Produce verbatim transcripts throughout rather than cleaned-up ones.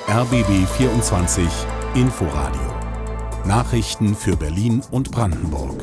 R B B vierundzwanzig Inforadio. Nachrichten für Berlin und Brandenburg.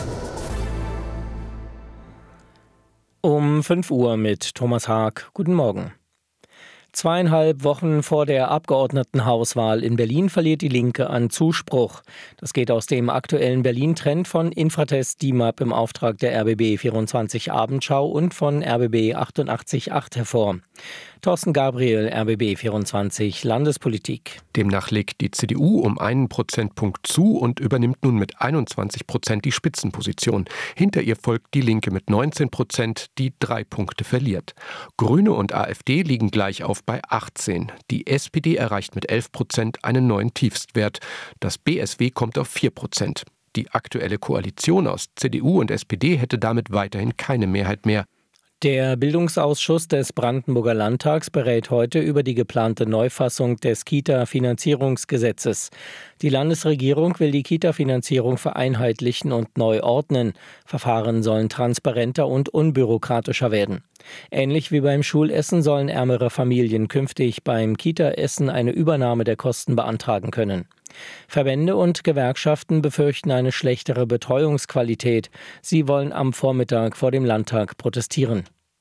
Um fünf Uhr mit Thomas Haag. Guten Morgen. Zweieinhalb Wochen vor der Abgeordnetenhauswahl in Berlin verliert die Linke an Zuspruch. Das geht aus dem aktuellen Berlin-Trend von Infratest D I M A P im Auftrag der R B B vierundzwanzig Abendschau und von R B B achtundachtzig Komma acht hervor. Thorsten Gabriel, R B B vierundzwanzig Landespolitik. Demnach legt die C D U um einen Prozentpunkt zu und übernimmt nun mit einundzwanzig Prozent die Spitzenposition. Hinter ihr folgt die Linke mit neunzehn Prozent, die drei Punkte verliert. Grüne und AfD liegen gleich auf bei achtzehn. Die S P D erreicht mit elf Prozent einen neuen Tiefstwert. Das B S W kommt auf vier Prozent. Die aktuelle Koalition aus C D U und S P D hätte damit weiterhin keine Mehrheit mehr. Der Bildungsausschuss des Brandenburger Landtags berät heute über die geplante Neufassung des Kita-Finanzierungsgesetzes. Die Landesregierung will die Kita-Finanzierung vereinheitlichen und neu ordnen. Verfahren sollen transparenter und unbürokratischer werden. Ähnlich wie beim Schulessen sollen ärmere Familien künftig beim Kita-Essen eine Übernahme der Kosten beantragen können. Verbände und Gewerkschaften befürchten eine schlechtere Betreuungsqualität. Sie wollen am Vormittag vor dem Landtag protestieren.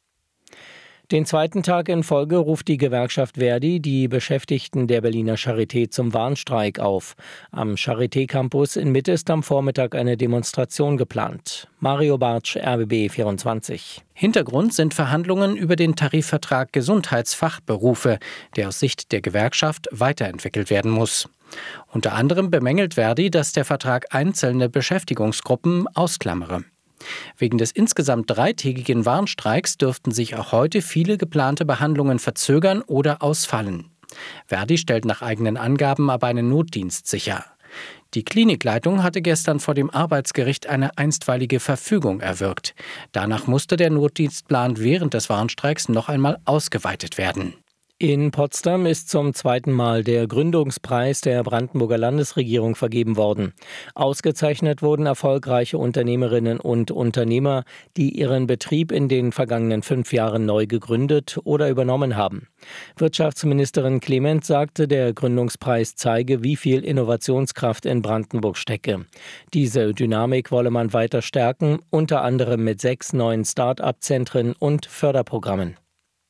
Den zweiten Tag in Folge ruft die Gewerkschaft Verdi die Beschäftigten der Berliner Charité zum Warnstreik auf. Am Charité-Campus in Mitte ist am Vormittag eine Demonstration geplant. Mario Bartsch, R B B vierundzwanzig. Hintergrund sind Verhandlungen über den Tarifvertrag Gesundheitsfachberufe, der aus Sicht der Gewerkschaft weiterentwickelt werden muss. Unter anderem bemängelt Verdi, dass der Vertrag einzelne Beschäftigungsgruppen ausklammere. Wegen des insgesamt dreitägigen Warnstreiks dürften sich auch heute viele geplante Behandlungen verzögern oder ausfallen. Verdi stellt nach eigenen Angaben aber einen Notdienst sicher. Die Klinikleitung hatte gestern vor dem Arbeitsgericht eine einstweilige Verfügung erwirkt. Danach musste der Notdienstplan während des Warnstreiks noch einmal ausgeweitet werden. In Potsdam ist zum zweiten Mal der Gründungspreis der Brandenburger Landesregierung vergeben worden. Ausgezeichnet wurden erfolgreiche Unternehmerinnen und Unternehmer, die ihren Betrieb in den vergangenen fünf Jahren neu gegründet oder übernommen haben. Wirtschaftsministerin Clement sagte, der Gründungspreis zeige, wie viel Innovationskraft in Brandenburg stecke. Diese Dynamik wolle man weiter stärken, unter anderem mit sechs neuen Start-up-Zentren und Förderprogrammen.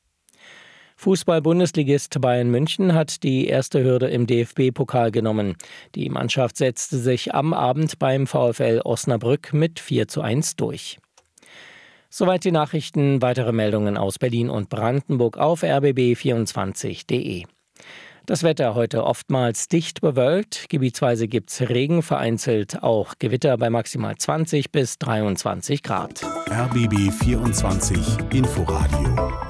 Fußball-Bundesligist Bayern München hat die erste Hürde im D F B-Pokal genommen. Die Mannschaft setzte sich am Abend beim VfL Osnabrück mit vier zu eins durch. Soweit die Nachrichten. Weitere Meldungen aus Berlin und Brandenburg auf r b b vierundzwanzig punkt d e. Das Wetter heute oftmals dicht bewölkt. Gebietsweise gibt's Regen, vereinzelt auch Gewitter bei maximal zwanzig bis dreiundzwanzig Grad. R B B vierundzwanzig Inforadio.